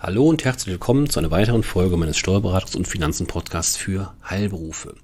Hallo und herzlich willkommen zu einer weiteren Folge meines Steuerberatungs- und Finanzen-Podcasts für Heilberufe.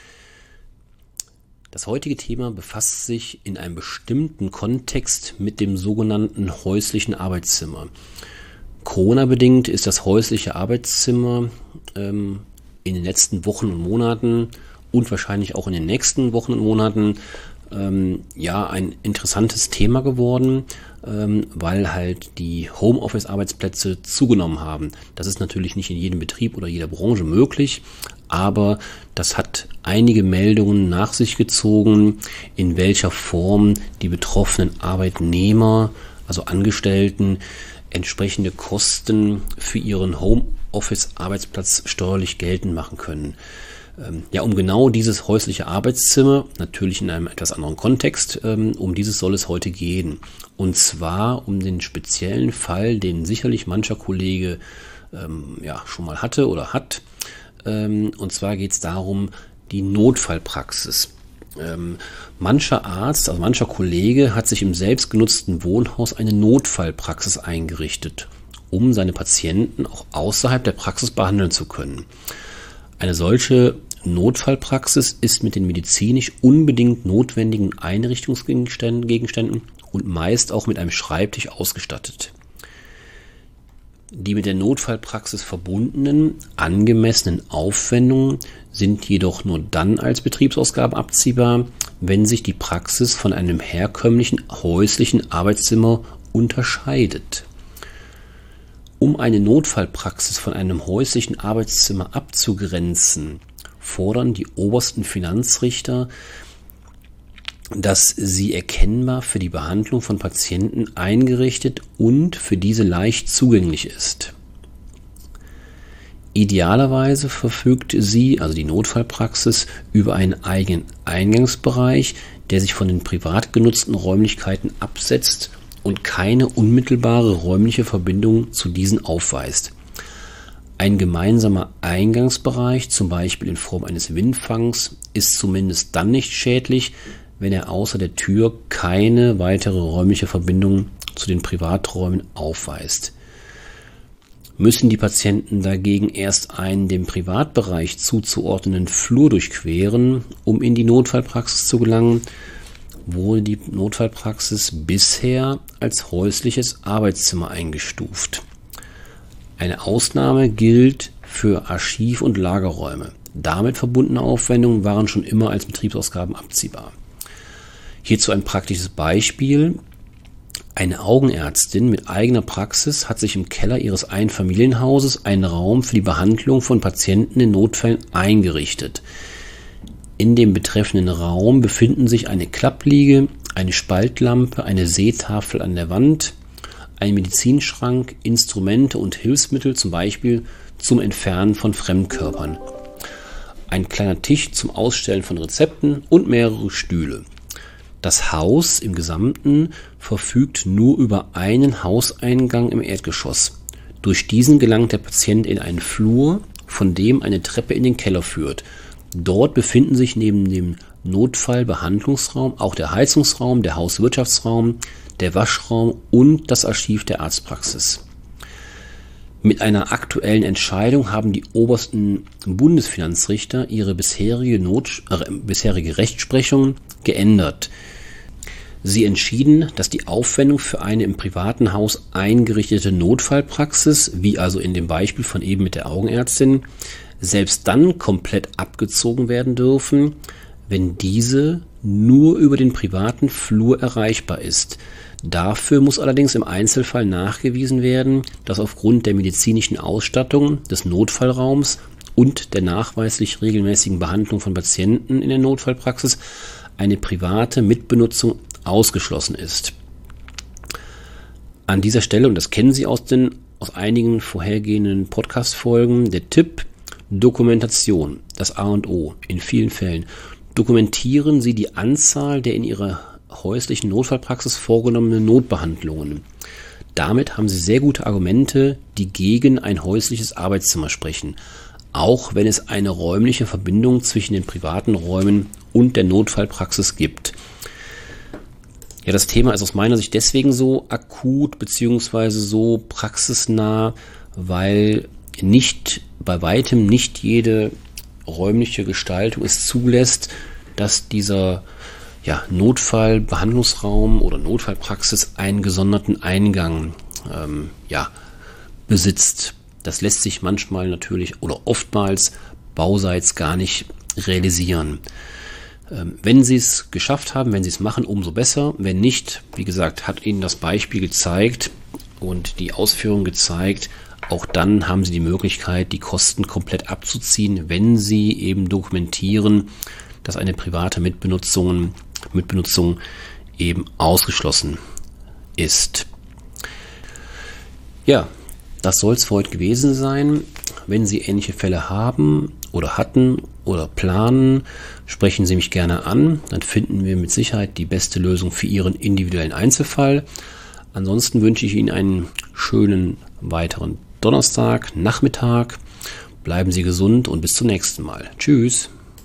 Das heutige Thema befasst sich in einem bestimmten Kontext mit dem sogenannten häuslichen Arbeitszimmer. Corona-bedingt ist das häusliche Arbeitszimmer in den letzten Wochen und Monaten und wahrscheinlich auch in den nächsten Wochen und Monaten ein interessantes Thema geworden, weil halt die Homeoffice-Arbeitsplätze zugenommen haben. Das ist natürlich nicht in jedem Betrieb oder jeder Branche möglich, aber das hat einige Meldungen nach sich gezogen, in welcher Form die betroffenen Arbeitnehmer, also Angestellten, entsprechende Kosten für ihren Homeoffice-Arbeitsplatz steuerlich geltend machen können. Um genau dieses häusliche Arbeitszimmer, natürlich in einem etwas anderen Kontext, um dieses soll es heute gehen. Und zwar um den speziellen Fall, den sicherlich mancher Kollege schon mal hatte oder hat. Und zwar geht es darum, die Notfallpraxis. Mancher Arzt, also mancher Kollege hat sich im selbstgenutzten Wohnhaus eine Notfallpraxis eingerichtet, um seine Patienten auch außerhalb der Praxis behandeln zu können. Eine solche Notfallpraxis ist mit den medizinisch unbedingt notwendigen Einrichtungsgegenständen und meist auch mit einem Schreibtisch ausgestattet. Die mit der Notfallpraxis verbundenen, angemessenen Aufwendungen sind jedoch nur dann als Betriebsausgaben abziehbar, wenn sich die Praxis von einem herkömmlichen häuslichen Arbeitszimmer unterscheidet. Um eine Notfallpraxis von einem häuslichen Arbeitszimmer abzugrenzen, fordern die obersten Finanzrichter, dass sie erkennbar für die Behandlung von Patienten eingerichtet und für diese leicht zugänglich ist. Idealerweise verfügt sie, also die Notfallpraxis, über einen eigenen Eingangsbereich, der sich von den privat genutzten Räumlichkeiten absetzt und keine unmittelbare räumliche Verbindung zu diesen aufweist. Ein gemeinsamer Eingangsbereich, zum Beispiel in Form eines Windfangs, ist zumindest dann nicht schädlich, wenn er außer der Tür keine weitere räumliche Verbindung zu den Privaträumen aufweist. Müssen die Patienten dagegen erst einen dem Privatbereich zuzuordnenden Flur durchqueren, um in die Notfallpraxis zu gelangen, wurde die Notfallpraxis bisher als häusliches Arbeitszimmer eingestuft. Eine Ausnahme gilt für Archiv- und Lagerräume. Damit verbundene Aufwendungen waren schon immer als Betriebsausgaben abziehbar. Hierzu ein praktisches Beispiel. Eine Augenärztin mit eigener Praxis hat sich im Keller ihres Einfamilienhauses einen Raum für die Behandlung von Patienten in Notfällen eingerichtet. In dem betreffenden Raum befinden sich eine Klappliege, eine Spaltlampe, eine Sehtafel an der Wand, ein Medizinschrank, Instrumente und Hilfsmittel, zum Beispiel zum Entfernen von Fremdkörpern, ein kleiner Tisch zum Ausstellen von Rezepten und mehrere Stühle. Das Haus im Gesamten verfügt nur über einen Hauseingang im Erdgeschoss. Durch diesen gelangt der Patient in einen Flur, von dem eine Treppe in den Keller führt. Dort befinden sich neben dem Notfallbehandlungsraum auch der Heizungsraum, der Hauswirtschaftsraum, der Waschraum und das Archiv der Arztpraxis. Mit einer aktuellen Entscheidung haben die obersten Bundesfinanzrichter ihre bisherige Rechtsprechung geändert. Sie entschieden, dass die Aufwendung für eine im privaten Haus eingerichtete Notfallpraxis, wie also in dem Beispiel von eben mit der Augenärztin, selbst dann komplett abgezogen werden dürfen, wenn diese nur über den privaten Flur erreichbar ist. Dafür muss allerdings im Einzelfall nachgewiesen werden, dass aufgrund der medizinischen Ausstattung des Notfallraums und der nachweislich regelmäßigen Behandlung von Patienten in der Notfallpraxis eine private Mitbenutzung ausgeschlossen ist. An dieser Stelle, und das kennen Sie aus einigen vorhergehenden Podcast-Folgen, der Tipp: Dokumentation, das A und O in vielen Fällen. Dokumentieren Sie die Anzahl der in Ihrer häuslichen Notfallpraxis vorgenommenen Notbehandlungen. Damit haben Sie sehr gute Argumente, die gegen ein häusliches Arbeitszimmer sprechen, auch wenn es eine räumliche Verbindung zwischen den privaten Räumen und der Notfallpraxis gibt. Ja, das Thema ist aus meiner Sicht deswegen so akut bzw. so praxisnah, weil bei weitem nicht jede räumliche Gestaltung es zulässt, dass dieser Notfallbehandlungsraum oder Notfallpraxis einen gesonderten Eingang besitzt. Das lässt sich manchmal natürlich oder oftmals bauseits gar nicht realisieren. Wenn Sie es geschafft haben, wenn Sie es machen, umso besser. Wenn nicht, wie gesagt, hat Ihnen das Beispiel gezeigt und die Ausführung gezeigt, auch dann haben Sie die Möglichkeit, die Kosten komplett abzuziehen, wenn Sie eben dokumentieren, dass eine private Mitbenutzung eben ausgeschlossen ist. Ja, das soll es für heute gewesen sein. Wenn Sie ähnliche Fälle haben oder hatten oder planen, sprechen Sie mich gerne an. Dann finden wir mit Sicherheit die beste Lösung für Ihren individuellen Einzelfall. Ansonsten wünsche ich Ihnen einen schönen weiteren Donnerstag, Nachmittag. Bleiben Sie gesund und bis zum nächsten Mal. Tschüss.